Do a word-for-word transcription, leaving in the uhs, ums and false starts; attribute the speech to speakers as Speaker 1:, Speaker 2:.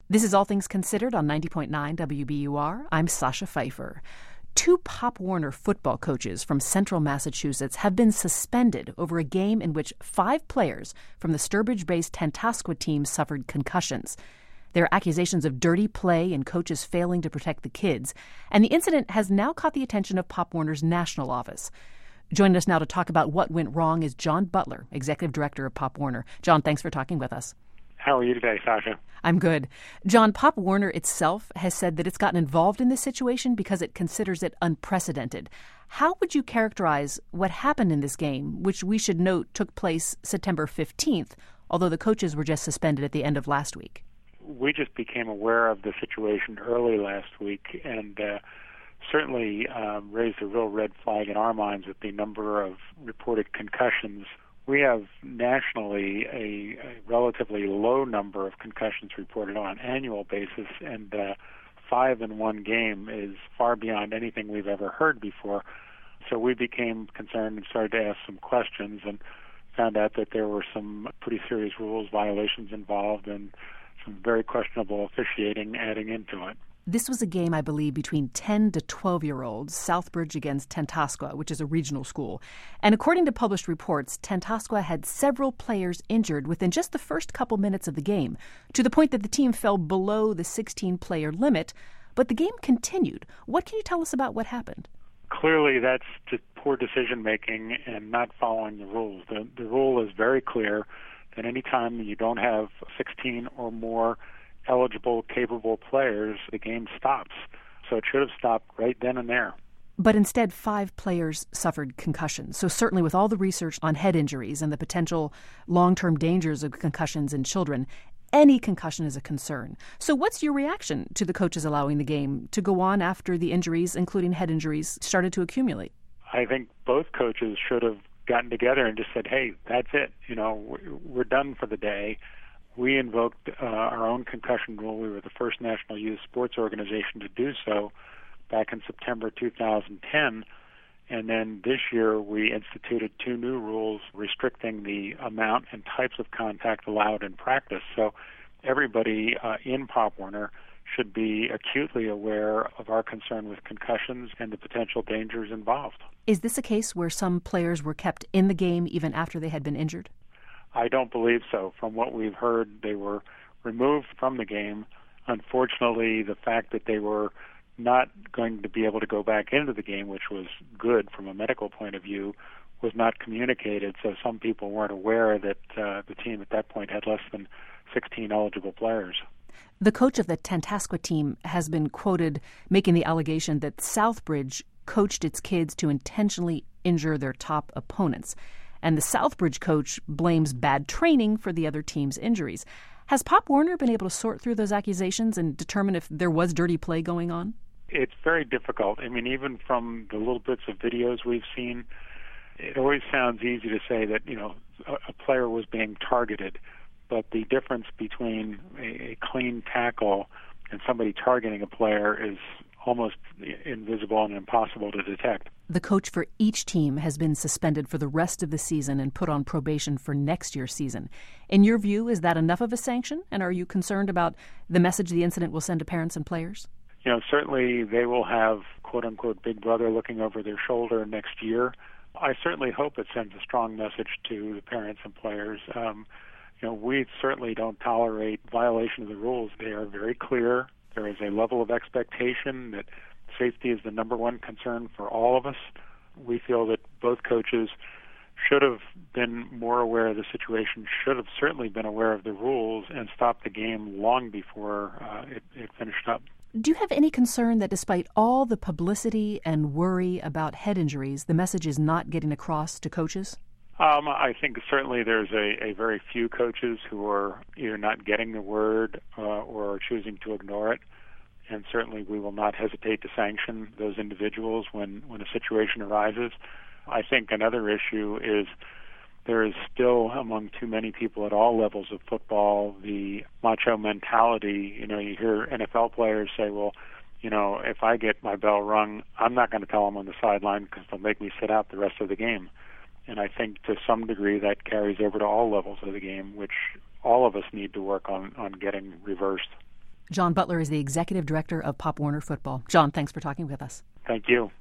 Speaker 1: This is All Things Considered on ninety point nine W B U R. I'm Sasha Pfeiffer. Two Pop Warner football coaches from central Massachusetts have been suspended over a game in which five players from the Sturbridge-based Tantascwa team suffered concussions. There are accusations of dirty play and coaches failing to protect the kids, and the incident has now caught the attention of Pop Warner's national office. Joining us now to talk about what went wrong is John Butler, Executive Director of Pop Warner. John, thanks for talking with us.
Speaker 2: How are you today, Sasha?
Speaker 1: I'm good. John, Pop Warner itself has said that it's gotten involved in this situation because it considers it unprecedented. How would you characterize what happened in this game, which we should note took place September fifteenth, although the coaches were just suspended at the end of last week?
Speaker 2: We just became aware of the situation early last week and uh, certainly um, raised a real red flag in our minds with the number of reported concussions. We have nationally a, a relatively low number of concussions reported on an annual basis, and uh, five in one game is far beyond anything we've ever heard before. So we became concerned and started to ask some questions and found out that there were some pretty serious rules violations involved and some very questionable officiating adding into it.
Speaker 1: This was a game, I believe, between ten to twelve-year-olds, Southbridge against Tantascwa, which is a regional school. And according to published reports, Tantascwa had several players injured within just the first couple minutes of the game, to the point that the team fell below the sixteen-player limit. But the game continued. What can you tell us about what happened?
Speaker 2: Clearly, that's just poor decision-making and not following the rules. The, the rule is very clear that any time you don't have sixteen or more eligible, capable players, the game stops. So it should have stopped right then and there.
Speaker 1: But instead, five players suffered concussions. So certainly with all the research on head injuries and the potential long-term dangers of concussions in children, any concussion is a concern. So what's your reaction to the coaches allowing the game to go on after the injuries, including head injuries, started to accumulate?
Speaker 2: I think both coaches should have gotten together and just said, hey, that's it. You know, we're done for the day. We invoked uh, our own concussion rule. We were the first national youth sports organization to do so back in September two thousand ten. And then this year we instituted two new rules restricting the amount and types of contact allowed in practice. So everybody uh, in Pop Warner should be acutely aware of our concern with concussions and the potential dangers involved.
Speaker 1: Is this a case where some players were kept in the game even after they had been injured?
Speaker 2: I don't believe so. From what we've heard, they were removed from the game. Unfortunately, the fact that they were not going to be able to go back into the game, which was good from a medical point of view, was not communicated. So some people weren't aware that uh, the team at that point had less than sixteen eligible players.
Speaker 1: The coach of the Tantascwa team has been quoted making the allegation that Southbridge coached its kids to intentionally injure their top opponents. And the Southbridge coach blames bad training for the other team's injuries. Has Pop Warner been able to sort through those accusations and determine if there was dirty play going on?
Speaker 2: It's very difficult. I mean, even from the little bits of videos we've seen, it always sounds easy to say that, you know, a, a player was being targeted. But the difference between a, a clean tackle and somebody targeting a player is almost invisible and impossible to detect.
Speaker 1: The coach for each team has been suspended for the rest of the season and put on probation for next year's season. In your view, is that enough of a sanction? And are you concerned about the message the incident will send to parents and players?
Speaker 2: You know, certainly they will have, quote-unquote, Big Brother looking over their shoulder next year. I certainly hope it sends a strong message to the parents and players. Um, you know, we certainly don't tolerate violation of the rules. They are very clear. There is a level of expectation that safety is the number one concern for all of us. We feel that both coaches should have been more aware of the situation, should have certainly been aware of the rules, and stopped the game long before uh, it, it finished up.
Speaker 1: Do you have any concern that despite all the publicity and worry about head injuries, the message is not getting across to coaches?
Speaker 2: Um, I think certainly there's a, a very few coaches who are either not getting the word uh, or are choosing to ignore it. And certainly we will not hesitate to sanction those individuals when, when a situation arises. I think another issue is there is still among too many people at all levels of football the macho mentality. You know, you hear N F L players say, well, you know, if I get my bell rung, I'm not going to tell them on the sideline because they'll make me sit out the rest of the game. And I think to some degree that carries over to all levels of the game, which all of us need to work on, on getting reversed.
Speaker 1: John Butler is the executive director of Pop Warner Football. John, thanks for talking with us.
Speaker 2: Thank you.